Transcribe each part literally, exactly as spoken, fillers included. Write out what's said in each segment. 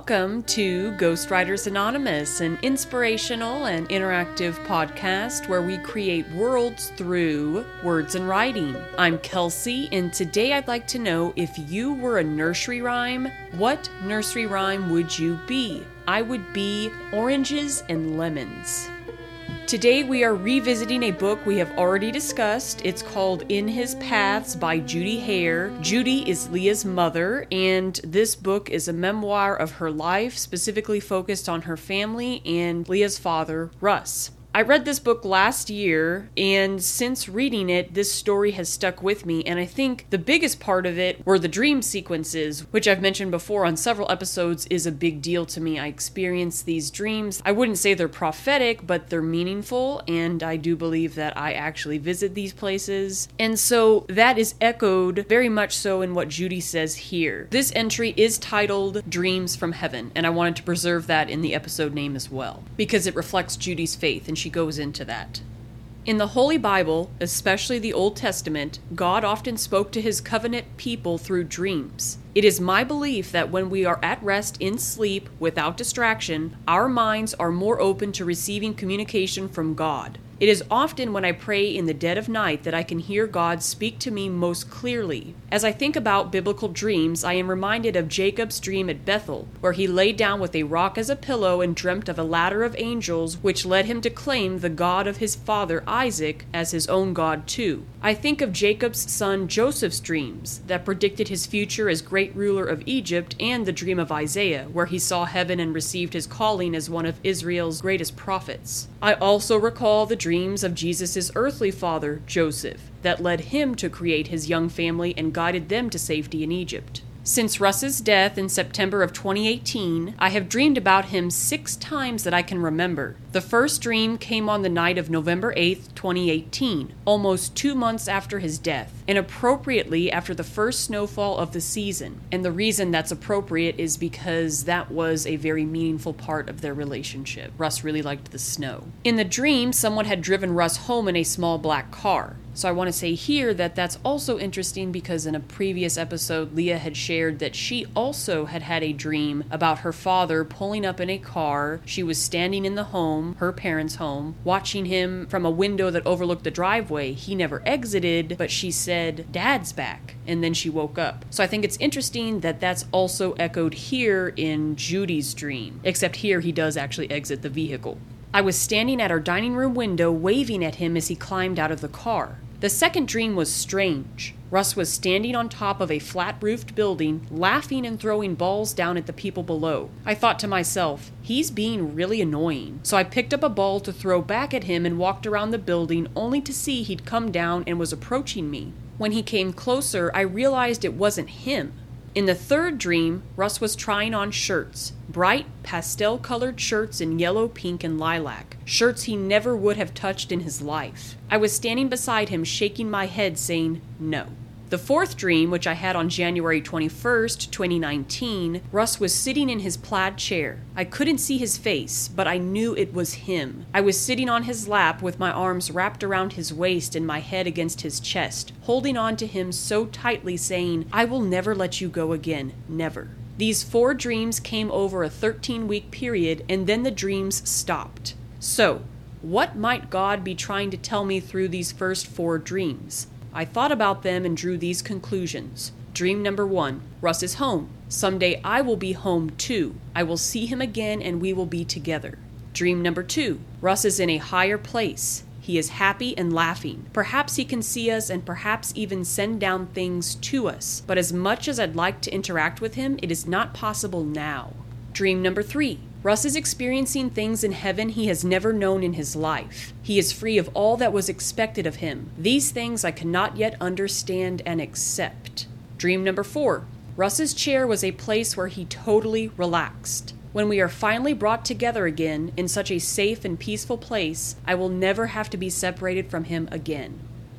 Welcome to Ghostwriters Anonymous, an inspirational and interactive podcast where we create worlds through words and writing. I'm Kelsey, and today I'd like to know if you were a nursery rhyme, what nursery rhyme would you be? I would be oranges and lemons. Today we are revisiting a book we have already discussed. It's called In His Paths by Judy Hare. Judy is Leah's mother, and this book is a memoir of her life, specifically focused on her family and Leah's father, Russ. I read this book last year, and since reading it, this story has stuck with me, and I think the biggest part of it were the dream sequences, which I've mentioned before on several episodes is a big deal to me. I experience these dreams. I wouldn't say they're prophetic, but they're meaningful, and I do believe that I actually visit these places. And so that is echoed very much so in what Judy says here. This entry is titled Dreams from Heaven, and I wanted to preserve that in the episode name as well, because it reflects Judy's faith, and she goes into that. In the Holy Bible, especially the Old Testament, God often spoke to his covenant people through dreams. It is my belief that when we are at rest in sleep without distraction, our minds are more open to receiving communication from God. It is often when I pray in the dead of night that I can hear God speak to me most clearly. As I think about biblical dreams, I am reminded of Jacob's dream at Bethel, where he lay down with a rock as a pillow and dreamt of a ladder of angels, which led him to claim the God of his father Isaac as his own God too. I think of Jacob's son Joseph's dreams that predicted his future as great ruler of Egypt, and the dream of Isaiah, where he saw heaven and received his calling as one of Israel's greatest prophets. I also recall the dreams of Jesus' earthly father, Joseph, that led him to create his young family and guided them to safety in Egypt. Since Russ's death in September of twenty eighteen, I have dreamed about him six times that I can remember. The first dream came on the night of November eighth, twenty eighteen, almost two months after his death, and appropriately after the first snowfall of the season. And the reason that's appropriate is because that was a very meaningful part of their relationship. Russ really liked the snow. In the dream, someone had driven Russ home in a small black car. So I want to say here that that's also interesting because in a previous episode, Leah had shared that she also had had a dream about her father pulling up in a car. She was standing in the home, her parents' home, watching him from a window that overlooked the driveway. He never exited, but she said, "Dad's back," and then she woke up. So I think it's interesting that that's also echoed here in Judy's dream, except here he does actually exit the vehicle. I was standing at our dining room window waving at him as he climbed out of the car. The second dream was strange. Russ was standing on top of a flat-roofed building, laughing and throwing balls down at the people below. I thought to myself, he's being really annoying. So I picked up a ball to throw back at him and walked around the building, only to see he'd come down and was approaching me. When he came closer, I realized it wasn't him. In the third dream, Russ was trying on shirts, bright, pastel-colored shirts in yellow, pink, and lilac, shirts he never would have touched in his life. I was standing beside him, shaking my head, saying, "No." The fourth dream, which I had on January twenty-first, twenty nineteen, Russ was sitting in his plaid chair. I couldn't see his face, but I knew it was him. I was sitting on his lap with my arms wrapped around his waist and my head against his chest, holding on to him so tightly, saying, "I will never let you go again, never." These four dreams came over a thirteen-week period, and then the dreams stopped. So, what might God be trying to tell me through these first four dreams? I thought about them and drew these conclusions. Dream number one, Russ is home. Someday I will be home too. I will see him again and we will be together. Dream number two, Russ is in a higher place. He is happy and laughing. Perhaps he can see us and perhaps even send down things to us. But as much as I'd like to interact with him, it is not possible now. Dream number three, Russ is experiencing things in heaven he has never known in his life. He is free of all that was expected of him. These things I cannot yet understand and accept. Dream number four. Russ's chair was a place where he totally relaxed. When we are finally brought together again in such a safe and peaceful place, I will never have to be separated from him again.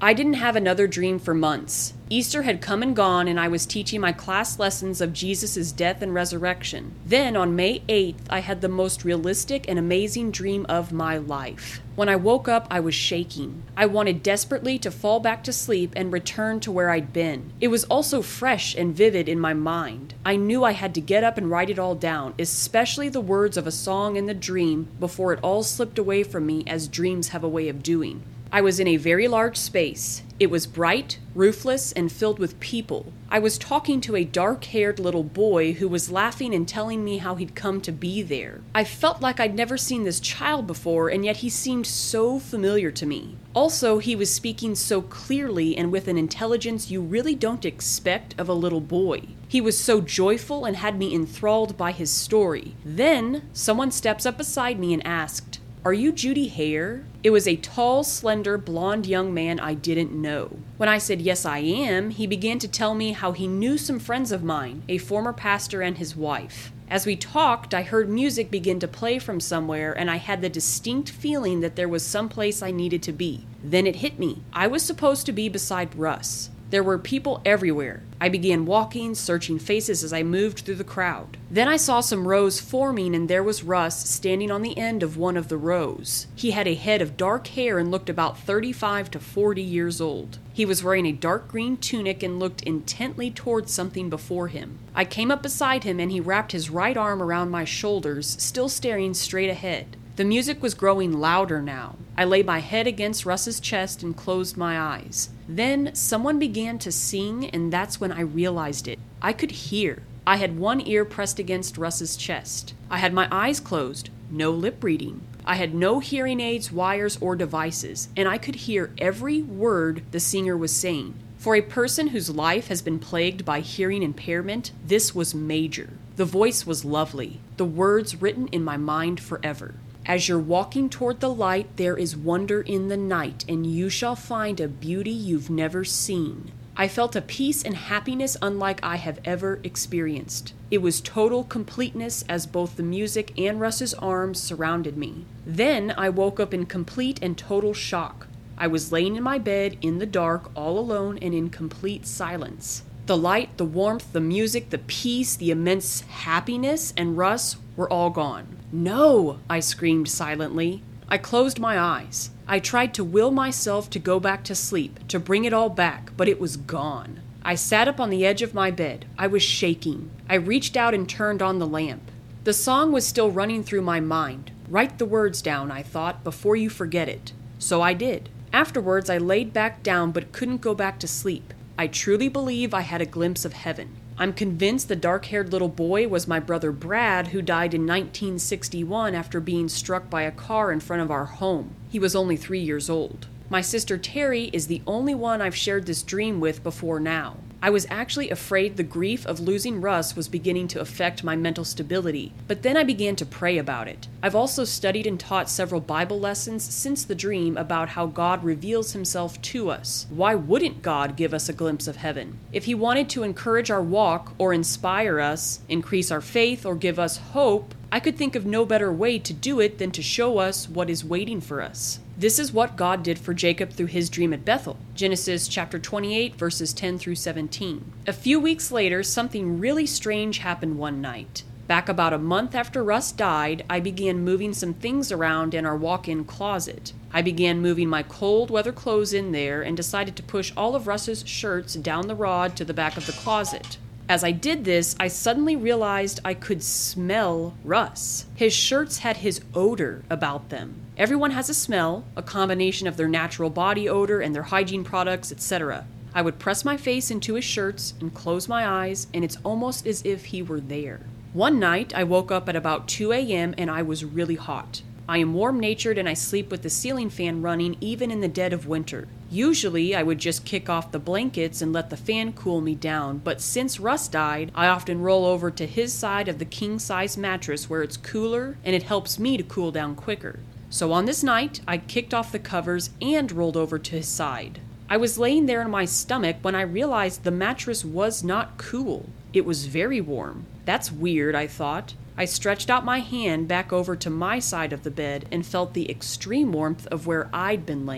I didn't have another dream for months. Easter had come and gone, and I was teaching my class lessons of Jesus' death and resurrection. Then, on May eighth, I had the most realistic and amazing dream of my life. When I woke up, I was shaking. I wanted desperately to fall back to sleep and return to where I'd been. It was also fresh and vivid in my mind. I knew I had to get up and write it all down, especially the words of a song in the dream, before it all slipped away from me, as dreams have a way of doing. I was in a very large space. It was bright, roofless, and filled with people. I was talking to a dark-haired little boy who was laughing and telling me how he'd come to be there. I felt like I'd never seen this child before, and yet he seemed so familiar to me. Also, he was speaking so clearly and with an intelligence you really don't expect of a little boy. He was so joyful and had me enthralled by his story. Then, someone steps up beside me and asked, "Are you Judy Hare?" It was a tall, slender, blonde young man I didn't know. When I said, "Yes, I am," he began to tell me how he knew some friends of mine, a former pastor and his wife. As we talked, I heard music begin to play from somewhere, and I had the distinct feeling that there was some place I needed to be. Then it hit me. I was supposed to be beside Russ. There were people everywhere. I began walking, searching faces as I moved through the crowd. Then I saw some rows forming, and there was Russ standing on the end of one of the rows. He had a head of dark hair and looked about thirty-five to forty years old. He was wearing a dark green tunic and looked intently towards something before him. I came up beside him, and he wrapped his right arm around my shoulders, still staring straight ahead. The music was growing louder now. I laid my head against Russ's chest and closed my eyes. Then someone began to sing, and that's when I realized it. I could hear. I had one ear pressed against Russ's chest. I had my eyes closed, no lip reading. I had no hearing aids, wires, or devices, and I could hear every word the singer was saying. For a person whose life has been plagued by hearing impairment, this was major. The voice was lovely, the words written in my mind forever. "As you're walking toward the light, there is wonder in the night, and you shall find a beauty you've never seen." I felt a peace and happiness unlike I have ever experienced. It was total completeness as both the music and Russ's arms surrounded me. Then I woke up in complete and total shock. I was laying in my bed in the dark, all alone and in complete silence. The light, the warmth, the music, the peace, the immense happiness, and Russ were all gone. "No!" I screamed silently. I closed my eyes. I tried to will myself to go back to sleep, to bring it all back, but it was gone. I sat up on the edge of my bed. I was shaking. I reached out and turned on the lamp. The song was still running through my mind. Write the words down, I thought, before you forget it. So I did. Afterwards, I laid back down but couldn't go back to sleep. I truly believe I had a glimpse of heaven. I'm convinced the dark-haired little boy was my brother Brad, who died in nineteen sixty-one after being struck by a car in front of our home. He was only three years old. My sister Terry is the only one I've shared this dream with before now. I was actually afraid the grief of losing Russ was beginning to affect my mental stability, but then I began to pray about it. I've also studied and taught several Bible lessons since the dream about how God reveals himself to us. Why wouldn't God give us a glimpse of heaven? If he wanted to encourage our walk or inspire us, increase our faith, or give us hope, I could think of no better way to do it than to show us what is waiting for us. This is what God did for Jacob through his dream at Bethel. Genesis chapter twenty-eight, verses ten through seventeen. A few weeks later, something really strange happened one night. Back about a month after Russ died, I began moving some things around in our walk-in closet. I began moving my cold weather clothes in there and decided to push all of Russ's shirts down the rod to the back of the closet. As I did this, I suddenly realized I could smell Russ. His shirts had his odor about them. Everyone has a smell, a combination of their natural body odor and their hygiene products, et cetera. I would press my face into his shirts and close my eyes, and it's almost as if he were there. One night, I woke up at about two a.m. and I was really hot. I am warm-natured and I sleep with the ceiling fan running even in the dead of winter. Usually, I would just kick off the blankets and let the fan cool me down, but since Russ died, I often roll over to his side of the king-size mattress where it's cooler and it helps me to cool down quicker. So on this night, I kicked off the covers and rolled over to his side. I was laying there on my stomach when I realized the mattress was not cool. It was very warm. That's weird, I thought. I stretched out my hand back over to my side of the bed and felt the extreme warmth of where I'd been laying.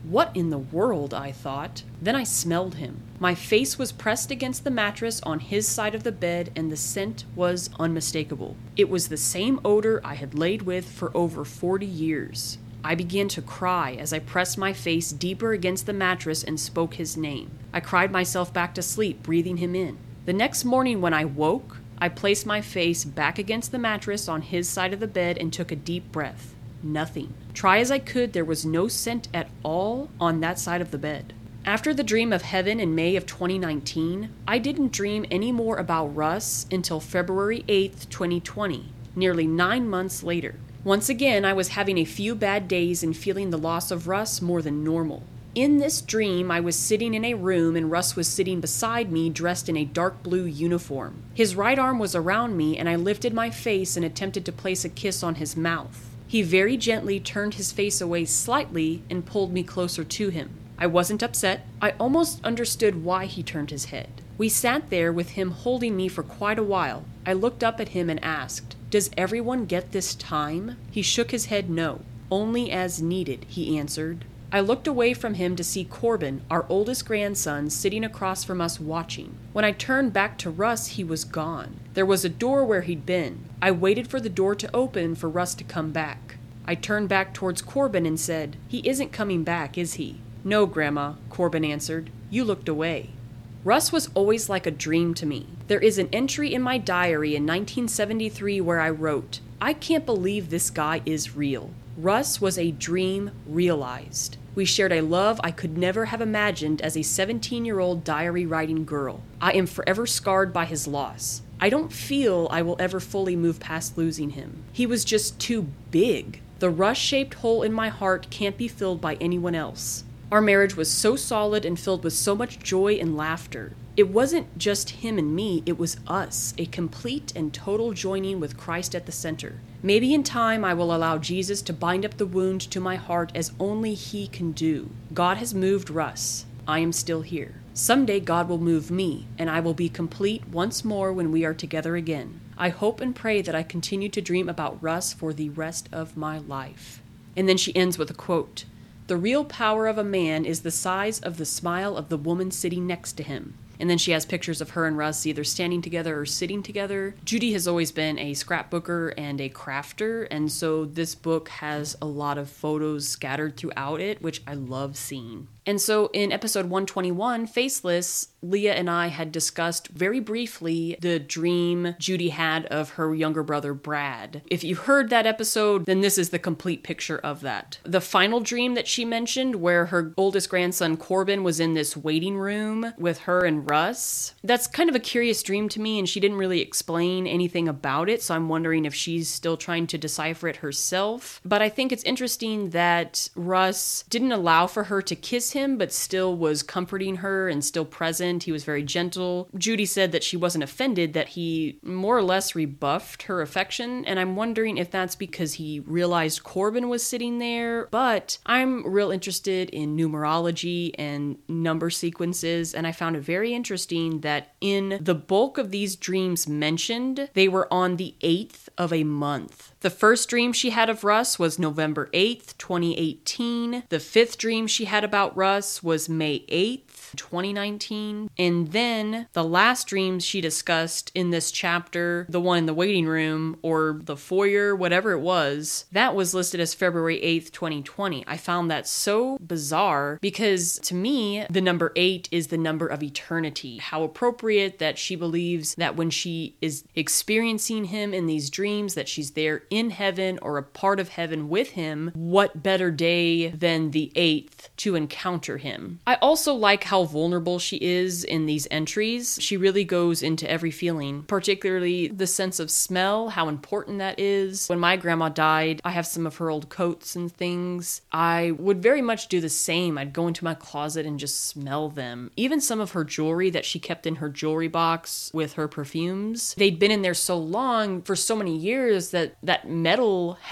What in the world, I thought. Then I smelled him. My face was pressed against the mattress on his side of the bed, and the scent was unmistakable. It was the same odor I had laid with for over forty years. I began to cry as I pressed my face deeper against the mattress and spoke his name. I cried myself back to sleep, breathing him in. The next morning when I woke, I placed my face back against the mattress on his side of the bed and took a deep breath. Nothing. Try as I could, there was no scent at all on that side of the bed. After the dream of heaven in May of twenty nineteen, I didn't dream any more about Russ until February eighth, twenty twenty, nearly nine months later. Once again, I was having a few bad days and feeling the loss of Russ more than normal. In this dream, I was sitting in a room and Russ was sitting beside me dressed in a dark blue uniform. His right arm was around me and I lifted my face and attempted to place a kiss on his mouth. He very gently turned his face away slightly and pulled me closer to him. I wasn't upset. I almost understood why he turned his head. We sat there with him holding me for quite a while. I looked up at him and asked, "Does everyone get this time?" He shook his head no. "Only as needed," he answered. I looked away from him to see Corbin, our oldest grandson, sitting across from us watching. When I turned back to Russ, he was gone. There was a door where he'd been. I waited for the door to open for Russ to come back. I turned back towards Corbin and said, "He isn't coming back, is he?" "No, Grandma," Corbin answered. "You looked away." Russ was always like a dream to me. There is an entry in my diary in nineteen seventy-three where I wrote, "I can't believe this guy is real." Russ was a dream realized. We shared a love I could never have imagined as a seventeen-year-old diary-writing girl. I am forever scarred by his loss. I don't feel I will ever fully move past losing him. He was just too big. The Russ-shaped hole in my heart can't be filled by anyone else. Our marriage was so solid and filled with so much joy and laughter. It wasn't just him and me, it was us, a complete and total joining with Christ at the center. Maybe in time I will allow Jesus to bind up the wound to my heart as only he can do. God has moved Russ. I am still here. Someday God will move me, and I will be complete once more when we are together again. I hope and pray that I continue to dream about Russ for the rest of my life. And then she ends with a quote. "The real power of a man is the size of the smile of the woman sitting next to him." And then she has pictures of her and Russ either standing together or sitting together. Judy has always been a scrapbooker and a crafter, and so this book has a lot of photos scattered throughout it, which I love seeing. And so in episode one twenty-one, Faceless, Leah and I had discussed very briefly the dream Judy had of her younger brother, Brad. If you heard that episode, then this is the complete picture of that. The final dream that she mentioned, where her oldest grandson, Corbin, was in this waiting room with her and Russ, that's kind of a curious dream to me, and she didn't really explain anything about it, so I'm wondering if she's still trying to decipher it herself. But I think it's interesting that Russ didn't allow for her to kiss him, but still was comforting her and still present. He was very gentle. Judy said that she wasn't offended, that he more or less rebuffed her affection, and I'm wondering if that's because he realized Corbin was sitting there. But I'm real interested in numerology and number sequences, and I found it very interesting that in the bulk of these dreams mentioned, they were on the eighth of a month. The first dream she had of Russ was November eighth, twenty eighteen. The fifth dream she had about Russ was May eighth, twenty nineteen. And then the last dreams she discussed in this chapter, the one in the waiting room or the foyer, whatever it was, that was listed as February eighth, twenty twenty. I found that so bizarre because to me, the number eight is the number of eternity. How appropriate that she believes that when she is experiencing him in these dreams, that she's there in heaven or a part of heaven with him. What better day than the eighth to encounter him? I also like how vulnerable she is in these entries. She really goes into every feeling, particularly the sense of smell, how important that is. When my grandma died, I have some of her old coats and things. I would very much do the same. I'd go into my closet and just smell them. Even some of her jewelry that she kept in her jewelry box with her perfumes. They'd been in there so long, for so many years, that that metal had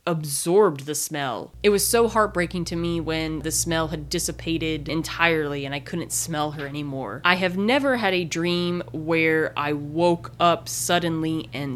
absorbed the smell. It was so heartbreaking to me when the smell had dissipated entirely and I couldn't smell her anymore. I have never had a dream where I woke up suddenly and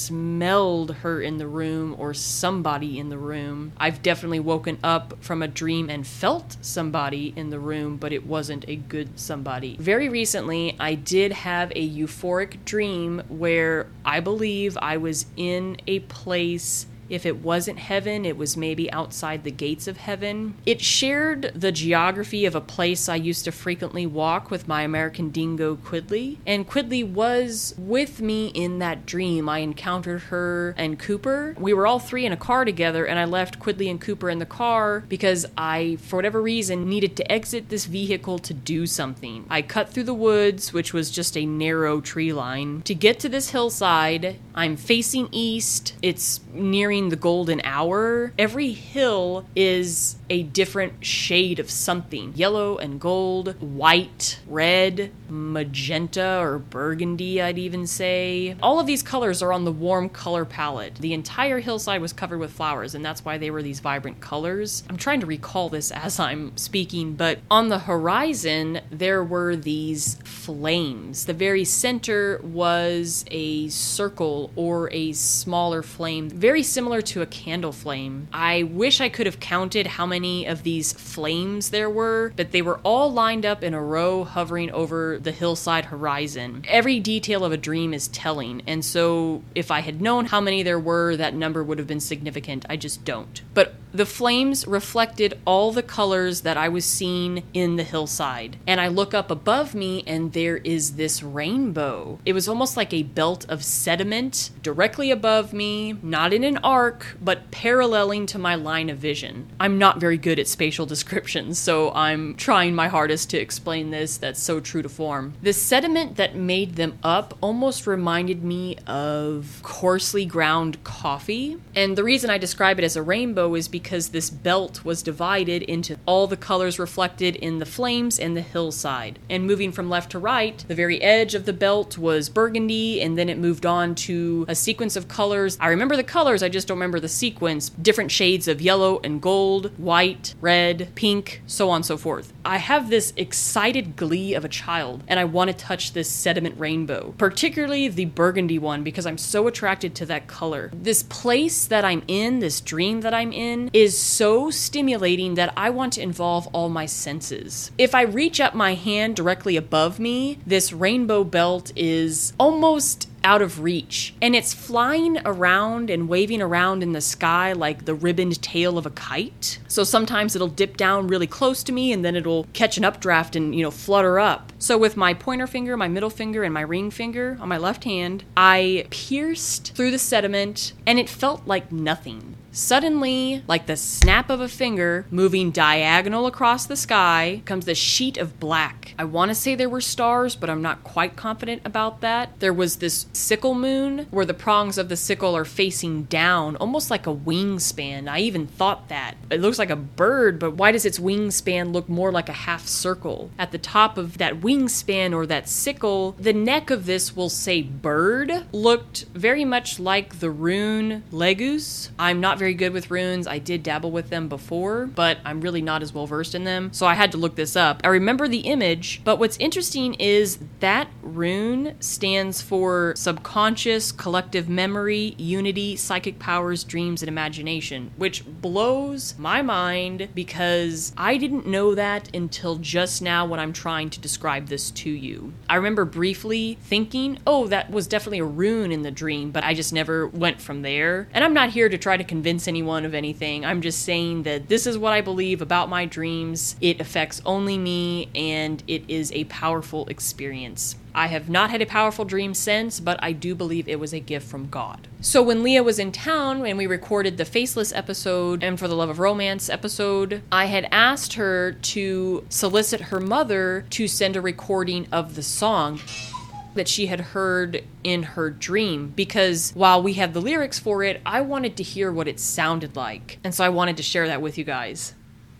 smelled her in the room or somebody in the room. I've definitely woken up from a dream and felt somebody in the room, but it wasn't a good somebody. Very recently, I did have a euphoric dream where I believe I was in a place. If it wasn't heaven, it was maybe outside the gates of heaven. It shared the geography of a place I used to frequently walk with my American dingo Quidley. And Quidley was with me in that dream. I encountered her and Cooper. We were all three in a car together, and I left Quidley and Cooper in the car because I, for whatever reason, needed to exit this vehicle to do something. I cut through the woods, which was just a narrow tree line, to get to this hillside. I'm facing east. It's nearing the golden hour. Every hill is a different shade of something. Yellow and gold, white, red, magenta or burgundy, I'd even say. All of these colors are on the warm color palette. The entire hillside was covered with flowers, and that's why they were these vibrant colors. I'm trying to recall this as I'm speaking, but on the horizon, there were these flames. The very center was a circle or a smaller flame, very similar to a candle flame. I wish I could have counted how many of these flames there were, but they were all lined up in a row hovering over the hillside horizon. Every detail of a dream is telling, and so if I had known how many there were, that number would have been significant. I just don't. But the flames reflected all the colors that I was seeing in the hillside. And I look up above me and there is this rainbow. It was almost like a belt of sediment directly above me, not in an arc, but paralleling to my line of vision. I'm not very good at spatial descriptions, so I'm trying my hardest to explain this that's so true to form. The sediment that made them up almost reminded me of coarsely ground coffee. And the reason I describe it as a rainbow is because because this belt was divided into all the colors reflected in the flames and the hillside. And moving from left to right, the very edge of the belt was burgundy, and then it moved on to a sequence of colors. I remember the colors, I just don't remember the sequence. Different shades of yellow and gold, white, red, pink, so on and so forth. I have this excited glee of a child, and I want to touch this sediment rainbow, particularly the burgundy one, because I'm so attracted to that color. This place that I'm in, this dream that I'm in, is so stimulating that I want to involve all my senses. If I reach up my hand directly above me, this rainbow belt is almost out of reach, and it's flying around and waving around in the sky like the ribboned tail of a kite. So sometimes it'll dip down really close to me and then it'll catch an updraft and, you know, flutter up. So with my pointer finger, my middle finger, and my ring finger on my left hand, I pierced through the sediment and it felt like nothing. Suddenly, like the snap of a finger, moving diagonal across the sky, comes this sheet of black. I want to say there were stars, but I'm not quite confident about that. There was this sickle moon where the prongs of the sickle are facing down, almost like a wingspan. I even thought that. It looks like a bird, but why does its wingspan look more like a half circle? At the top of that wingspan or that sickle, the neck of this will say bird, looked very much like the rune Legus. I'm not very good with runes. I did dabble with them before, but I'm really not as well versed in them, so I had to look this up. I remember the image, but what's interesting is that rune stands for subconscious, collective memory, unity, psychic powers, dreams, and imagination, which blows my mind because I didn't know that until just now when I'm trying to describe this to you. I remember briefly thinking, oh, that was definitely a rune in the dream, but I just never went from there. And I'm not here to try to convince anyone of anything. I'm just saying that this is what I believe about my dreams. It affects only me, and it is a powerful experience. I have not had a powerful dream since, but I do believe it was a gift from God. So when Leah was in town and we recorded the Faceless episode and For the Love of Romance episode, I had asked her to solicit her mother to send a recording of the song that she had heard in her dream, because while we have the lyrics for it, I wanted to hear what it sounded like. And so I wanted to share that with you guys.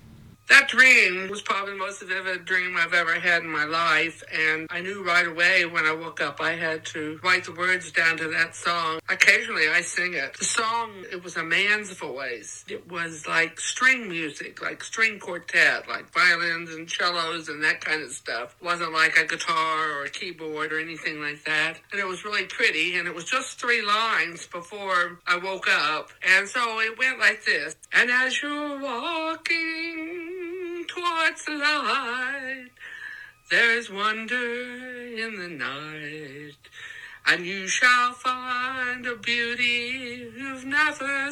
That dream was probably the most vivid dream I've ever had in my life, and I knew right away when I woke up I had to write the words down to that song. Occasionally I sing it. The song, it was a man's voice. It was like string music, like string quartet, like violins and cellos and that kind of stuff. It wasn't like a guitar or a keyboard or anything like that. And it was really pretty, and it was just three lines before I woke up. And so it went like this. And as you're walking towards the light, there's wonder in the night, and you shall find a beauty you've never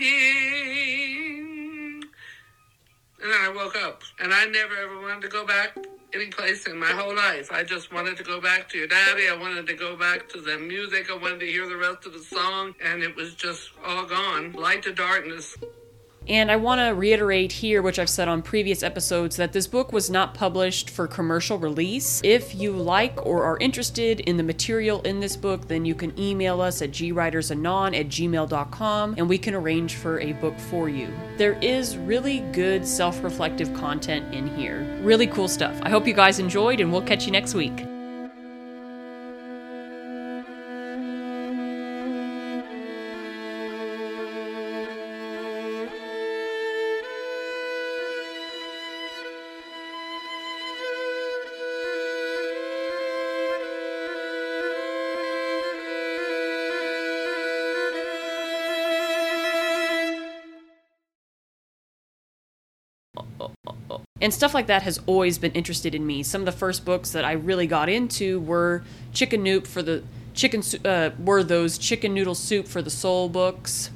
seen. And then I woke up, and I never ever wanted to go back any place in my whole life. I just wanted to go back to your daddy. I wanted to go back to the music. I wanted to hear the rest of the song, and it was just all gone. Light to darkness. And I want to reiterate here, which I've said on previous episodes, that this book was not published for commercial release. If you like or are interested in the material in this book, then you can email us at g writers anon at gmail dot com and we can arrange for a book for you. There is really good self-reflective content in here. Really cool stuff. I hope you guys enjoyed, and we'll catch you next week. And stuff like that has always been interested in me. Some of the first books that I really got into were Chicken Noop for the chicken uh, were those Chicken Noodle Soup for the Soul books.